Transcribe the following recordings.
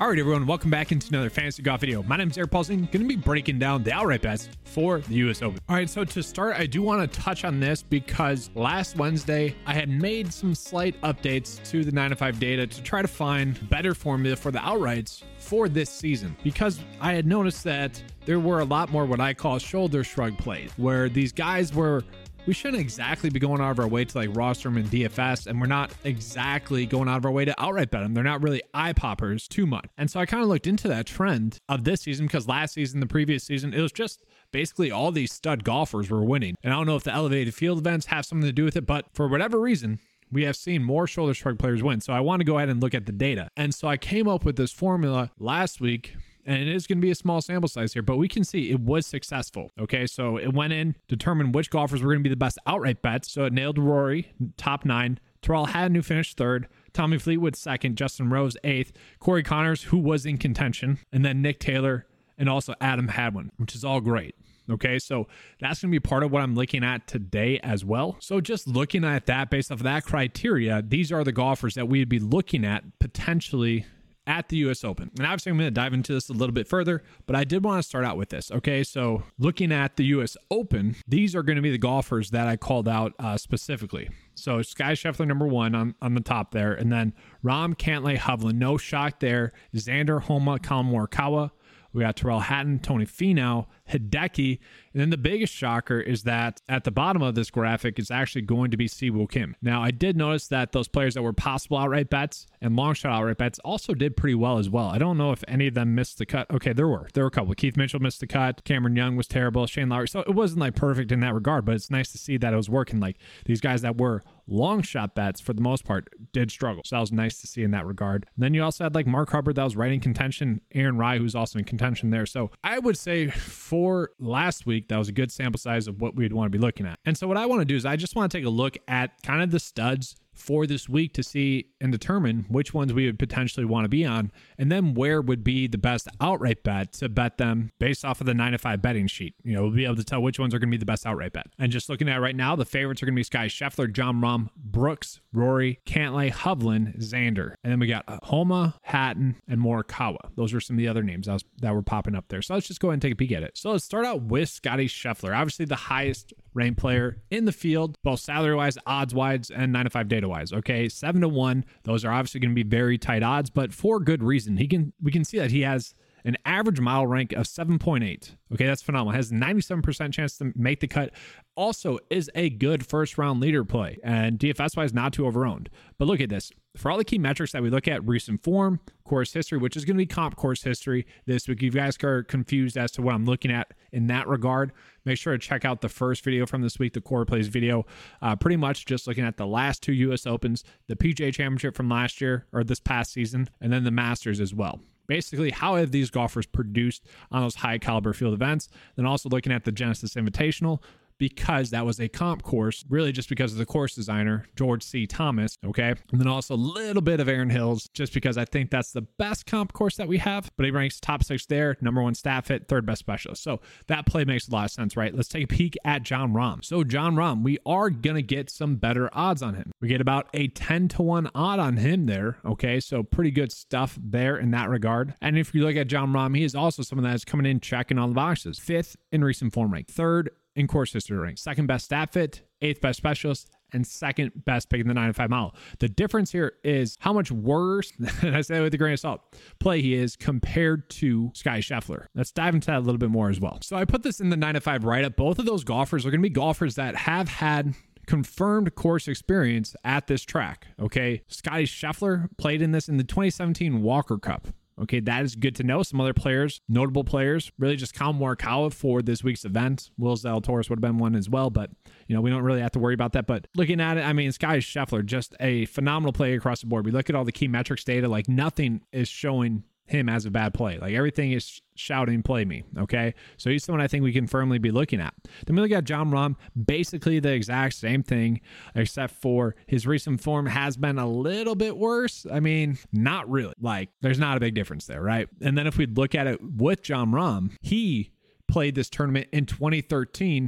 All right, everyone, welcome back into another Fantasy Golf video. My name is Eric Paulson, going to be breaking down the outright bets for the US Open. All right, so to start, I do want to touch on this because last Wednesday, I had made some slight updates to the 9-to-5 data to try to find better formula for the outrights for this season, because I had noticed that there were a lot more what I call shoulder shrug plays, where these guys we shouldn't exactly be going out of our way to like roster them in DFS, and we're not exactly going out of our way to outright bet them. They're not really eye poppers too much. And so I kind of looked into that trend of this season, because last season, the previous season, it was just basically all these stud golfers were winning. And I don't know if the elevated field events have something to do with it, but for whatever reason, we have seen more shoulder shrug players win. So I want to go ahead and look at the data. And so I came up with this formula last week, and it is going to be a small sample size here, but we can see it was successful. Okay, so it went in, determined which golfers were going to be the best outright bets. So it nailed Rory, top 9. Tyrrell Hatton, who finished 3rd. Tommy Fleetwood, 2nd. Justin Rose, 8th. Corey Connors, who was in contention. And then Nick Taylor, and also Adam Hadwin, which is all great. Okay, so that's going to be part of what I'm looking at today as well. So just looking at that, based off of that criteria, these are the golfers that we'd be looking at potentially at the US Open. And obviously I'm going to dive into this a little bit further, but I did want to start out with this. Okay, so looking at the US Open, these are going to be the golfers that I called out specifically. So Sky Scheffler, number 1 on the top there, and then Rahm, Cantlay, Hovland, no shock there. Xander, Homa, Collin Morikawa. We got Tyrrell Hatton, Tony Finau, Hideki. And then the biggest shocker is that at the bottom of this graphic is actually going to be Siwoo Kim. Now, I did notice that those players that were possible outright bets and long shot outright bets also did pretty well as well. I don't know if any of them missed the cut. Okay, there were a couple. Keith Mitchell missed the cut. Cameron Young was terrible. Shane Lowry. So it wasn't like perfect in that regard, but it's nice to see that it was working. Like these guys that were long shot bets for the most part did struggle. So that was nice to see in that regard. And then you also had like Mark Hubbard that was right in contention. Aaron Rai, who's also in contention there. So I would say for last week, that was a good sample size of what we'd want to be looking at. And so what I want to do is I just want to take a look at kind of the studs for this week to see and determine which ones we would potentially want to be on, and then where would be the best outright bet to bet them based off of the 9-to-5 betting sheet. You know, we'll be able to tell which ones are going to be the best outright bet. And just looking at it right now, the favorites are going to be Sky Scheffler, Jon Rahm, Brooks, Rory, Cantlay, Hovland, Xander. And then we got Homa, Hatton, and Morikawa. Those are some of the other names that were popping up there. So let's just go ahead and take a peek at it. So let's start out with Scotty Scheffler, obviously the highest ranked player in the field, both salary-wise, odds-wise, and 9-to-5 data-wise. Okay, 7-1. Those are obviously going to be very tight odds, but for good reason. We can see that he has an average model rank of 7.8. Okay, that's phenomenal. Has 97% chance to make the cut. Also is a good first round leader play, and DFS wise not too overowned. But look at this. For all the key metrics that we look at, recent form, course history, which is going to be comp course history this week. If you guys are confused as to what I'm looking at in that regard, make sure to check out the first video from this week, the Core Plays video. Pretty much just looking at the last 2 US Opens, the PGA Championship from last year or this past season, and then the Masters as well. Basically, how have these golfers produced on those high caliber field events? Then also looking at the Genesis Invitational, because that was a comp course, really just because of the course designer, George C. Thomas, okay? And then also a little bit of Aaron Hills, just because I think that's the best comp course that we have, but he ranks top 6 there, number 1 staff hit, 3rd best specialist. So that play makes a lot of sense, right? Let's take a peek at Jon Rahm. So Jon Rahm, we are going to get some better odds on him. We get about a 10-1 odd on him there, okay? So pretty good stuff there in that regard. And if you look at Jon Rahm, he is also someone that is coming in checking all the boxes. 5th in recent form rank, 3rd in course history rank, 2nd best stat fit, 8th best specialist, and 2nd best pick in the 9-to-5 mile. The difference here is how much worse, and I say that with a grain of salt, play he is compared to Sky Scheffler. Let's dive into that a little bit more as well. So I put this in the 9-to-5 write-up. Both of those golfers are going to be golfers that have had confirmed course experience at this track. Okay, Scotty Scheffler played in this in the 2017 Walker Cup. Okay, that is good to know. Some other players, notable players, really just Collin Morikawa for this week's event. Will Zalatoris would have been one as well, but you know, we don't really have to worry about that. But looking at it, I mean, Sky Scheffler, just a phenomenal play across the board. We look at all the key metrics data, like nothing is showing him as a bad play. Like everything is shouting, play me. Okay. So he's someone I think we can firmly be looking at. Then we look at Jon Rahm, basically the exact same thing, except for his recent form has been a little bit worse. I mean, not really. Like there's not a big difference there, right? And then if we look at it with Jon Rahm, he played this tournament in 2013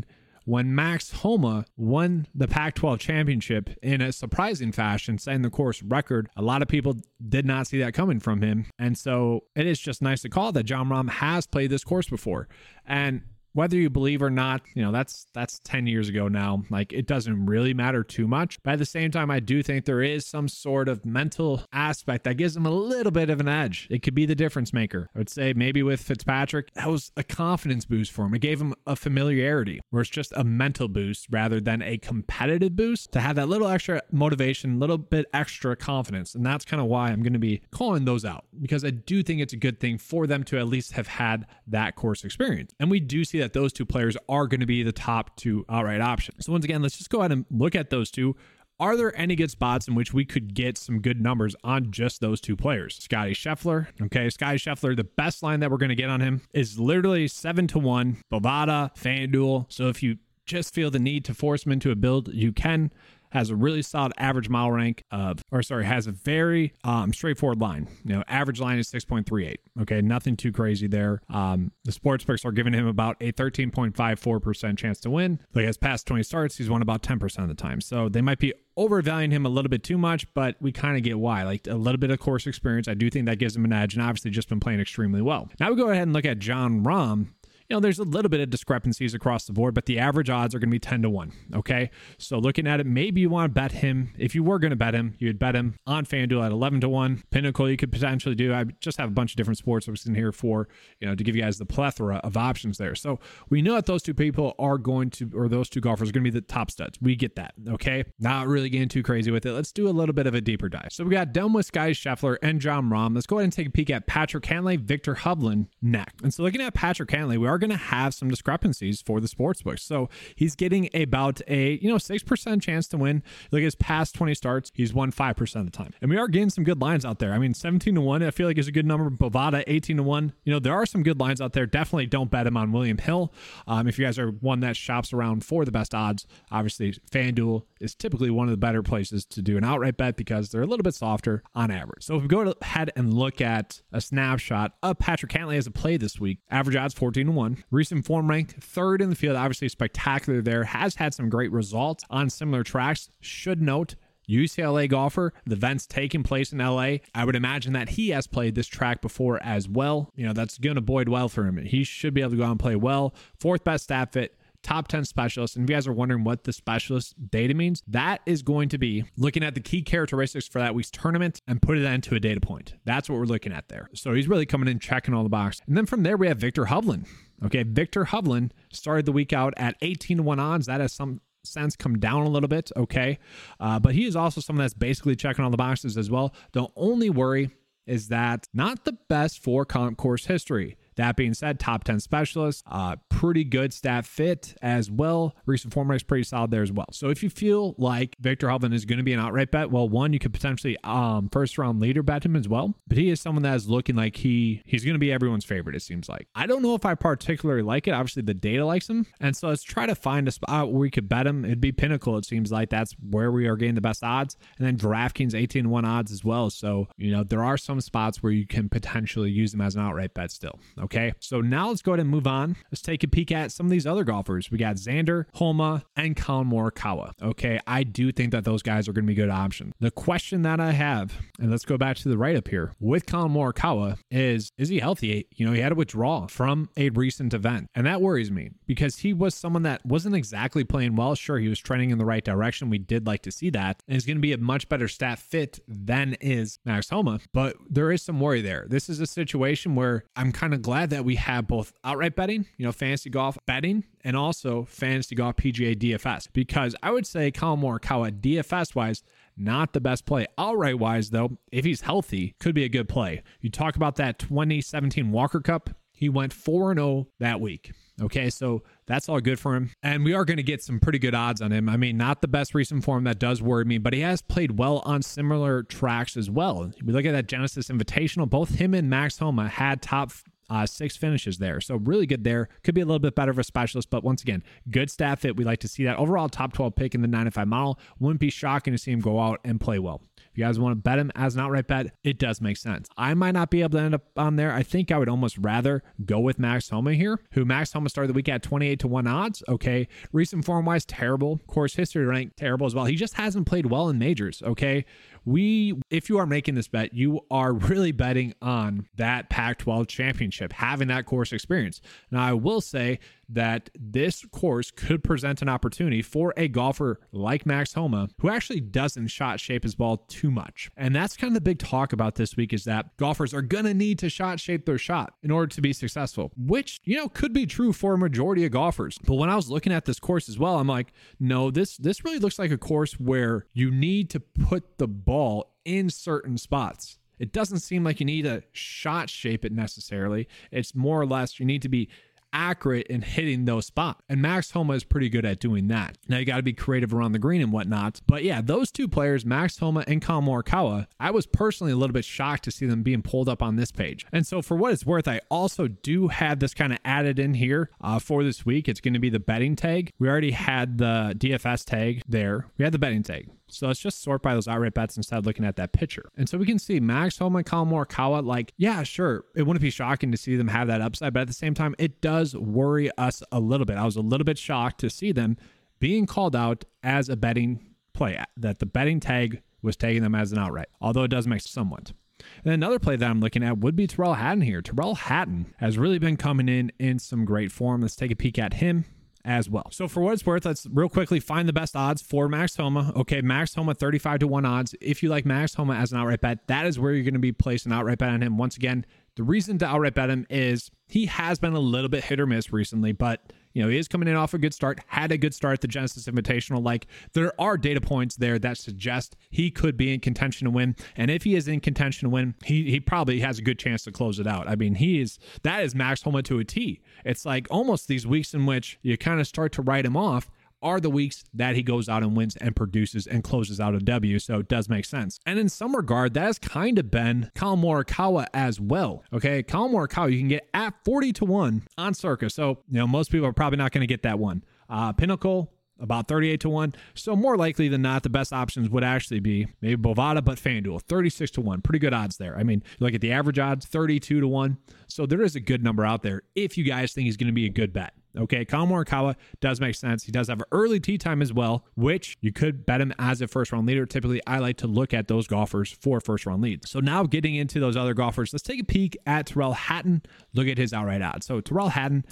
when Max Homa won the Pac-12 championship in a surprising fashion, setting the course record. A lot of people did not see that coming from him. And so it is just nice to call that Jon Rahm has played this course before. And whether you believe or not, that's 10 years ago now. Like, it doesn't really matter too much. But at the same time, I do think there is some sort of mental aspect that gives him a little bit of an edge. It could be the difference maker. I would say maybe with Fitzpatrick, that was a confidence boost for him. It gave him a familiarity where it's just a mental boost rather than a competitive boost to have that little extra motivation, a little bit extra confidence. And that's kind of why I'm going to be calling those out, because I do think it's a good thing for them to at least have had that course experience. And we do see that those two players are going to be the top two outright options. So once again, let's just go ahead and look at those two. Are there any good spots in which we could get some good numbers on just those two players? Scotty Scheffler. Okay, Scotty Scheffler, the best line that we're going to get on him is literally 7-1, Bovada, FanDuel. So if you just feel the need to force him into a build, you can. Has a really solid average mile rank has a very straightforward line. Average line is 6.38. Okay, nothing too crazy there. The sports books are giving him about a 13.54% chance to win. Like, his past 20 starts, he's won about 10% of the time. So they might be overvaluing him a little bit too much, but we kind of get why. Like, a little bit of course experience, I do think that gives him an edge, and obviously just been playing extremely well. Now we go ahead and look at Jon Rahm. There's a little bit of discrepancies across the board, but the average odds are going to be 10-1. Okay. So looking at it, maybe you want to bet him. If you were going to bet him, you would bet him on FanDuel at 11-1. Pinnacle, you could potentially do. I just have a bunch of different sports books in here for, to give you guys the plethora of options there. So we know that those two people are going to, or those two golfers are going to be the top studs. We get that. Okay. Not really getting too crazy with it. Let's do a little bit of a deeper dive. So we got done with Scotty Scheffler and Jon Rahm. Let's go ahead and take a peek at Patrick Cantlay, Viktor Hovland next. And so looking at Patrick Cantlay, we are going to have some discrepancies for the sportsbooks. So he's getting about a 6% chance to win. Look at his past 20 starts, he's won 5% of the time. And we are getting some good lines out there. I mean, 17-1, I feel like is a good number. Bovada 18-1. There are some good lines out there. Definitely don't bet him on William Hill. If you guys are one that shops around for the best odds, obviously FanDuel is typically one of the better places to do an outright bet because they're a little bit softer on average. So if we go ahead and look at a snapshot of Patrick Cantlay as a play this week, average odds 14-1. Recent form ranked third in the field, obviously spectacular there. Has had some great results on similar tracks. Should note, UCLA golfer, the event's taking place in LA. I would imagine that he has played this track before as well. That's going to bode well for him. He should be able to go out and play well. Fourth best stat fit, top 10 specialist. And if you guys are wondering what the specialist data means, that is going to be looking at the key characteristics for that week's tournament and put it into a data point. That's what we're looking at there. So he's really coming in, checking all the boxes. And then from there, we have Viktor Hovland. Okay, Viktor Hovland started the week out at 18-1 odds. That has some sense come down a little bit. Okay, but he is also someone that's basically checking all the boxes as well. The only worry is that not the best for comp course history. That being said, top 10 specialist, pretty good stat fit as well. Recent form rank's pretty solid there as well. So if you feel like Viktor Hovland is going to be an outright bet, well, one, you could potentially first round leader bet him as well. But he is someone that is looking like he's going to be everyone's favorite, it seems like. I don't know if I particularly like it. Obviously, the data likes him. And so let's try to find a spot where we could bet him. It'd be Pinnacle, it seems like. That's where we are getting the best odds. And then DraftKings 18-1 odds as well. So, there are some spots where you can potentially use them as an outright bet still. Okay, so now let's go ahead and move on. Let's take a peek at some of these other golfers. We got Xander, Homa, and Collin Morikawa. Okay, I do think that those guys are going to be good options. The question that I have, and let's go back to the write-up here, with Collin Morikawa is he healthy? He had a withdrawal from a recent event, and that worries me because he was someone that wasn't exactly playing well. Sure, he was trending in the right direction. We did like to see that, and he's going to be a much better stat fit than is Max Homa, but there is some worry there. This is a situation where I'm kind of glad that we have both outright betting, fantasy golf betting, and also fantasy golf PGA DFS, because I would say Collin Morikawa DFS wise, not the best play. Outright wise though, if he's healthy, could be a good play. You talk about that 2017 Walker Cup, he went 4-0 that week. Okay, so that's all good for him. And we are going to get some pretty good odds on him. I mean, not the best recent form, that does worry me, but he has played well on similar tracks as well. We look at that Genesis Invitational, both him and Max Homa had top 6 finishes there. So really good there. Could be a little bit better of a specialist, but once again, good stat fit. We like to see that. Overall top 12 pick in the 9-5 model. Wouldn't be shocking to see him go out and play well. If you guys want to bet him as an outright bet, it does make sense. I might not be able to end up on there. I think I would almost rather go with Max Homa here, who Max Homa started the week at 28-1 odds. Okay. Recent form wise, terrible. Course history rank, terrible as well. He just hasn't played well in majors. Okay. If you are making this bet, you are really betting on that Pac-12 championship, having that course experience. Now, I will say that this course could present an opportunity for a golfer like Max Homa, who actually doesn't shot shape his ball too much. And that's kind of the big talk about this week, is that golfers are going to need to shot shape their shot in order to be successful, which, could be true for a majority of golfers. But when I was looking at this course as well, I'm like, no, this really looks like a course where you need to put the ball in certain spots. It doesn't seem like you need to shot shape it necessarily. It's more or less you need to be accurate in hitting those spots. And Max Homa is pretty good at doing that. Now you got to be creative around the green and whatnot. But yeah, those two players, Max Homa and Collin Morikawa, I was personally a little bit shocked to see them being pulled up on this page. And so for what it's worth, I also do have this kind of added in here for this week. It's going to be the betting tag. We already had the DFS tag there. We had the betting tag. So let's just sort by those outright bets instead of looking at that picture. And so we can see Max Homa and Collin Morikawa, like, yeah, sure, it wouldn't be shocking to see them have that upside, but at the same time, it does worry us a little bit. I was a little bit shocked to see them being called out as a betting play, that the betting tag was taking them as an outright, although it does make somewhat. And another play that I'm looking at would be Tyrrell Hatton here. Tyrrell Hatton has really been coming in some great form. Let's take a peek at him as well. So for what it's worth, let's real quickly find the best odds for Max Homa. Okay, Max Homa 35-1 odds. If you like Max Homa as an outright bet, that is where you're going to be placing an outright bet on him. Once again, the reason to outright bet him is he has been a little bit hit or miss recently, but he is coming in off a good start, had a good start at the Genesis Invitational. Like, there are data points there that suggest he could be in contention to win. And if he is in contention to win, he probably has a good chance to close it out. I mean, that is Max Homa to a T. It's like almost these weeks in which you kind of start to write him off are the weeks that he goes out and wins and produces and closes out a W. So it does make sense. And in some regard, that has kind of been Collin Morikawa as well. Okay, Collin Morikawa, you can get at 40-1 on Circa. So, most people are probably not going to get that one. Pinnacle, about 38-1. So more likely than not, the best options would actually be maybe Bovada, but FanDuel, 36-1. Pretty good odds there. I mean, you look at the average odds, 32-1. So there is a good number out there if you guys think he's going to be a good bet. Okay, Collin Morikawa does make sense. He does have an early tee time as well, which you could bet him as a first-round leader. Typically, I like to look at those golfers for first-round leads. So now getting into those other golfers, let's take a peek at Tyrrell Hatton. Look at his outright odds. So Tyrrell Hatton,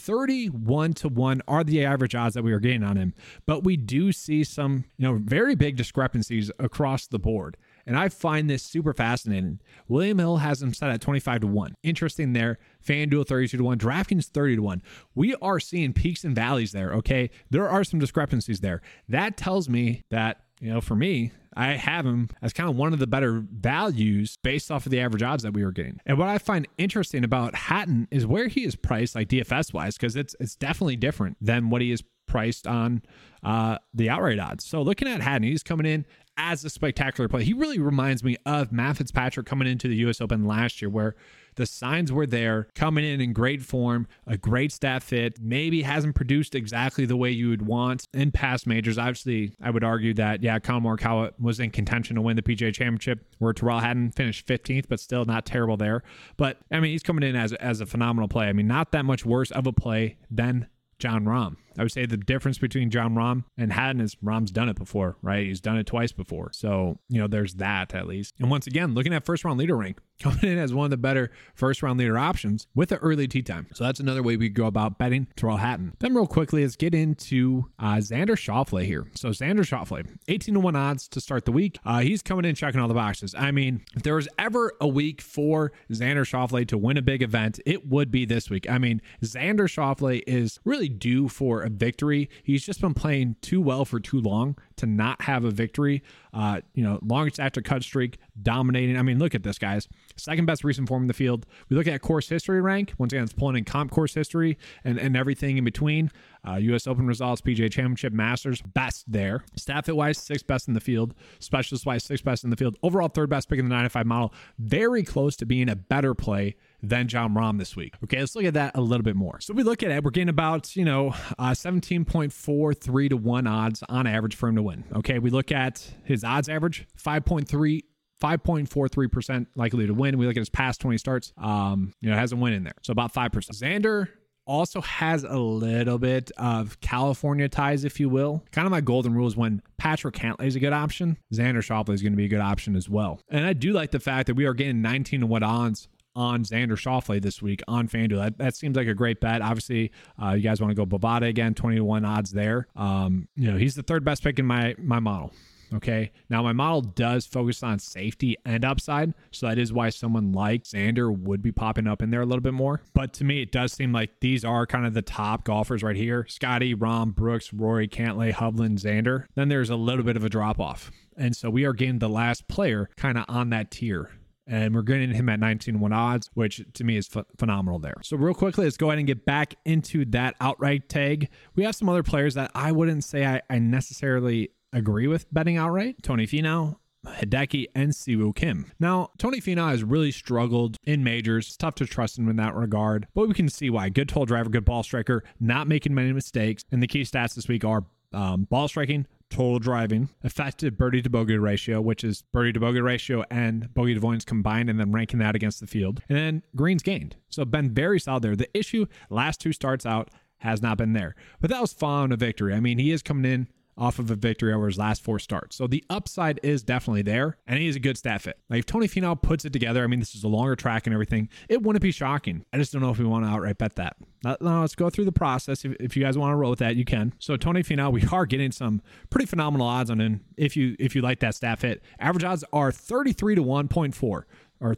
31-1 are the average odds that we are getting on him. But we do see some, very big discrepancies across the board. And I find this super fascinating. William Hill has him set at 25-1. Interesting there. FanDuel 32-1. DraftKings 30-1. We are seeing peaks and valleys there, okay? There are some discrepancies there. That tells me that, for me, I have him as kind of one of the better values based off of the average odds that we were getting. And what I find interesting about Hatton is where he is priced, like DFS-wise, because it's definitely different than what he is priced on the outright odds. So looking at Hatton, he's coming in as a spectacular play. He really reminds me of Matt Fitzpatrick coming into the U.S. Open last year, where the signs were there, coming in great form, a great stat fit, maybe hasn't produced exactly the way you would want in past majors. Obviously, I would argue that, Collin Morikawa was in contention to win the PGA Championship, where Tyrrell Hatton finished 15th, but still not terrible there. But, he's coming in as a phenomenal play. Not that much worse of a play than Jon Rahm. I would say the difference between Jon Rahm and Hatton is Rahm's done it before, right? He's done it twice before. So, there's that at least. And once again, looking at first round leader rank, coming in as one of the better first round leader options with an early tee time. So that's another way we go about betting Tyrrell Hatton. Then real quickly, let's get into Xander Schauffele here. So Xander Schauffele, 18-1 odds to start the week. He's coming in checking all the boxes. If there was ever a week for Xander Schauffele to win a big event, it would be this week. Xander Schauffele is really due for a victory. He's just been playing too well for too long to not have a victory. Longest after cut streak, dominating. Look at this, guys. Second best recent form in the field. We look at course history rank. Once again, it's pulling in comp course history and everything in between. U.S. Open results, PGA Championship, Masters, best there. Stat fit wise, sixth best in the field. Specialist wise, sixth best in the field. Overall, third best pick in the 9-5 model. Very close to being a better play than Jon Rahm this week. Okay, let's look at that a little bit more. So we look at it, we're getting about, 17.43-1 odds on average for him to win. Okay, we look at his odds average, 5.34 5.43% likely to win. We look at his past 20 starts, hasn't won in there. So about 5%. Xander also has a little bit of California ties, if you will. Kind of my golden rule is when Patrick Cantlay is a good option, Xander Schauffele is going to be a good option as well. And I do like the fact that we are getting 19-1 odds on Xander Schauffele this week on FanDuel. That seems like a great bet. Obviously, you guys want to go Bovada again, 20-1 odds there. He's the third best pick in my model. Okay. Now my model does focus on safety and upside. So that is why someone like Xander would be popping up in there a little bit more. But to me, it does seem like these are kind of the top golfers right here. Scotty, Rahm, Brooks, Rory, Cantlay, Hovland, Xander. Then there's a little bit of a drop off. And so we are getting the last player kind of on that tier. And we're getting him at 19-1 odds, which to me is phenomenal there. So real quickly, let's go ahead and get back into that outright tag. We have some other players that I wouldn't say I necessarily agree with betting outright. Tony Finau, Hideki, and Siwoo Kim. Now, Tony Finau has really struggled in majors. It's tough to trust him in that regard, but we can see why. Good total driver, good ball striker, not making many mistakes. And the key stats this week are ball striking, total driving, effective birdie to bogey ratio, which is birdie to bogey ratio and bogey to avoidance combined, and then ranking that against the field. And then greens gained. So been very solid there. The issue, last two starts out, has not been there. But that was following a victory. I mean, he is coming in off of a victory over his last 4 starts. So the upside is definitely there, and he is a good stat fit. Like if Tony Finau puts it together, I mean, this is a longer track and everything, it wouldn't be shocking. I just don't know if we want to outright bet that. Now, let's go through the process. If you guys want to roll with that, you can. So Tony Finau, we are getting some pretty phenomenal odds on him if you like that stat fit. Average odds are 33 to 1.4. Or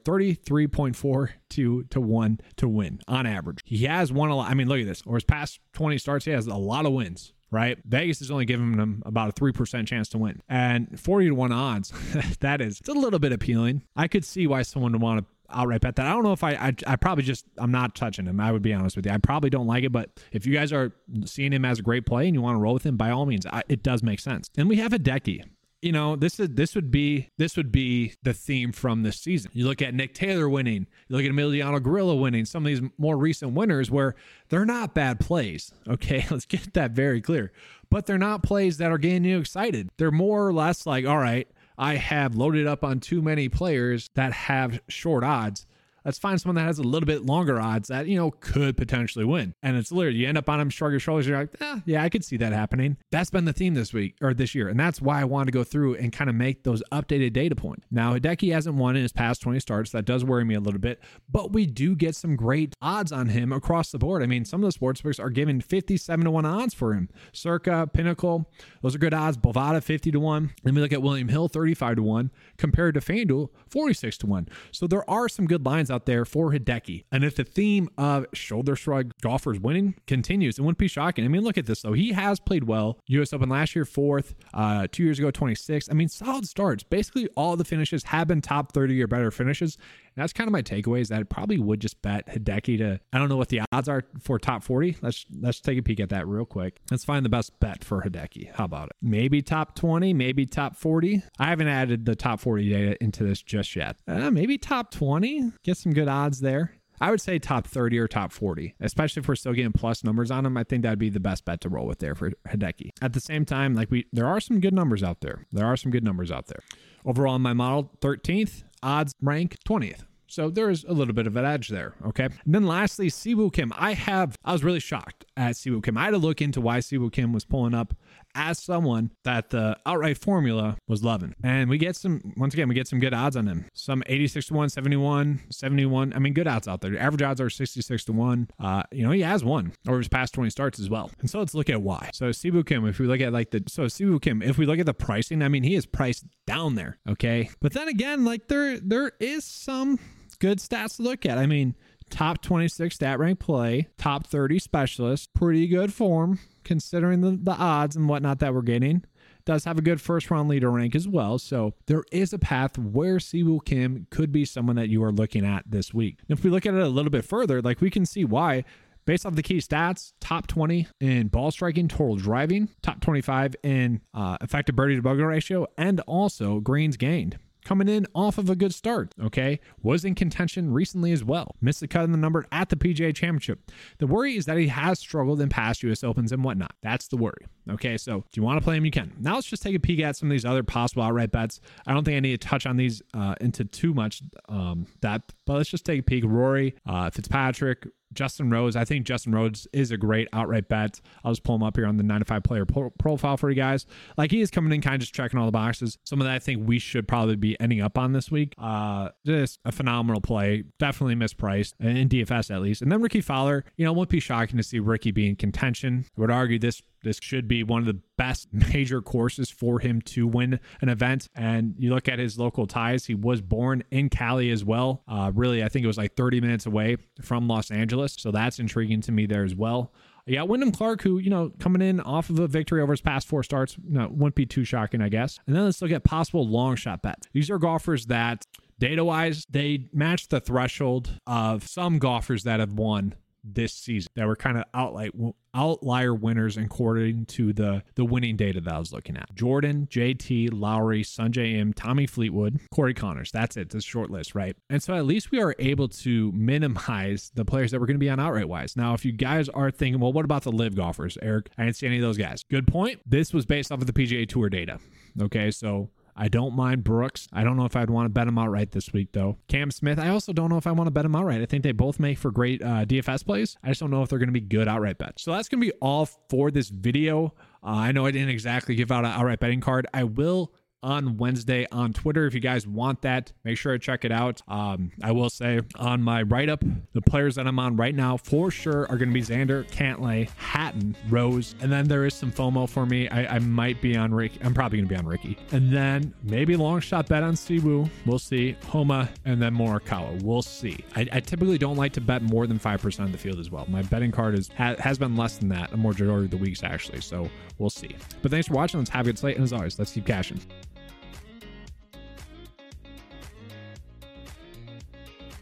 33.4 to 1 to win on average. He has won a lot. I mean, look at this. Or his past 20 starts, he has a lot of wins, right? Vegas is only giving him about a 3% chance to win. And 40 to 1 odds, it's a little bit appealing. I could see why someone would want to outright bet that. I don't know if I probably just, I'm not touching him. I would be honest with you. I probably don't like it, but if you guys are seeing him as a great play and you want to roll with him, by all means, it does make sense. And we have Hideki. You know, this would be the theme from this season. You look at Nick Taylor winning, you look at Emiliano Grillo winning, some of these more recent winners where they're not bad plays. Okay, let's get that very clear. But they're not plays that are getting you excited. They're more or less like, all right, I have loaded up on too many players that have short odds. Let's find someone that has a little bit longer odds that, could potentially win. And it's literally, you end up on him, shrug your shoulders, you're like, yeah, I could see that happening. That's been the theme this year. And that's why I wanted to go through and kind of make those updated data points. Now, Hideki hasn't won in his past 20 starts. That does worry me a little bit, but we do get some great odds on him across the board. I mean, some of the sportsbooks are giving 57 to 1 odds for him. Circa, Pinnacle, those are good odds. Bovada, 50 to 1. Then we look at William Hill, 35 to 1, compared to FanDuel, 46 to 1. So there are some good lines out there for Hideki. And if the theme of shoulder shrug golfers winning continues, it wouldn't be shocking. I mean, look at this though. He has played well. US Open last year, 4th, 2 years ago, 26th. I mean, solid starts. Basically all the finishes have been top 30 or better finishes. And that's kind of my takeaway, is that I probably would just bet Hideki to, I don't know what the odds are for top 40. Let's take a peek at that real quick. Let's find the best bet for Hideki. How about it? Maybe top 20, maybe top 40. I haven't added the top 40 data into this just yet. Maybe top 20. Get some good odds there. I would say top 30 or top 40, especially if we're still getting plus numbers on them. I think that'd be the best bet to roll with there for Hideki. At the same time, there are some good numbers out there. Overall in my model, 13th, odds rank 20th. So there's a little bit of an edge there, okay? And then lastly, Siwoo Kim. I was really shocked at Siwoo Kim. I had to look into why Siwoo Kim was pulling up as someone that the outright formula was loving. And we get some good odds on him. Some 86 to 1, 71, 71. I mean, good odds out there. Average odds are 66 to 1. He has won over his past 20 starts as well. And so let's look at why. So Siwoo Kim, if we look at the pricing, I mean, he is priced down there, okay? But then again, there is some good stats to look at. I mean, top 26 stat rank play, top 30 specialist, pretty good form considering the odds and whatnot that we're getting. Does have a good first round leader rank as well. So there is a path where Siwoo Kim could be someone that you are looking at this week. And if we look at it a little bit further, we can see why. Based off the key stats, top 20 in ball striking, total driving, top 25 in effective birdie to bogey ratio, and also greens gained. coming in off of a good start, okay? Was in contention recently as well. Missed the cut in the number at the PGA Championship. The worry is that he has struggled in past US Opens and whatnot. That's the worry, okay? So if you want to play him, you can. Now let's just take a peek at some of these other possible outright bets. I don't think I need to touch on these into too much depth, but let's just take a peek. Rory, Fitzpatrick, Justin Rose. I think Justin Rose is a great outright bet. I'll just pull him up here on the 9to5 player profile for you guys. Like, he is coming in kind of just checking all the boxes. Some of that I think we should probably be ending up on this week. Just a phenomenal play. Definitely mispriced in DFS at least. And then Ricky Fowler, you know, it won't be shocking to see Ricky be in contention. I would argue this should be one of the best major courses for him to win an event. And you look at his local ties, he was born in Cali as well. Really, I think it was like 30 minutes away from Los Angeles. So that's intriguing to me there as well. Yeah, Wyndham Clark, who, you know, coming in off of a victory over his past 4 starts, no, wouldn't be too shocking, I guess. And then let's look at possible long shot bets. These are golfers that, data-wise, they match the threshold of some golfers that have won this season that were kind of outlier winners according to the winning data that I was looking at. Jordan, JT, Lowry, Sungjae Im, Tommy Fleetwood, Corey Connors. That's it. That's a short list, right? And so at least we are able to minimize the players that we're going to be on outright wise. Now, if you guys are thinking, well, what about the live golfers, Eric? I didn't see any of those guys. Good point. This was based off of the PGA Tour data. Okay, so I don't mind Brooks. I don't know if I'd want to bet him outright this week, though. Cam Smith, I also don't know if I want to bet him outright. I think they both make for great DFS plays. I just don't know if they're going to be good outright bets. So that's going to be all for this video. I know I didn't exactly give out an outright betting card. I will on Wednesday on Twitter. If you guys want that, make sure to check it out. I will say on my write-up, the players that I'm on right now for sure are going to be Xander, Cantlay, Hatton, Rose, and then there is some FOMO for me. I might be on Ricky. I'm probably going to be on Ricky. And then maybe long shot bet on Siwoo. We'll see. Homa, and then Morikawa. We'll see. I typically don't like to bet more than 5% of the field as well. My betting card has been less than that a majority of the weeks, actually. So we'll see. But thanks for watching. Let's have a good slate. And as always, let's keep cashing.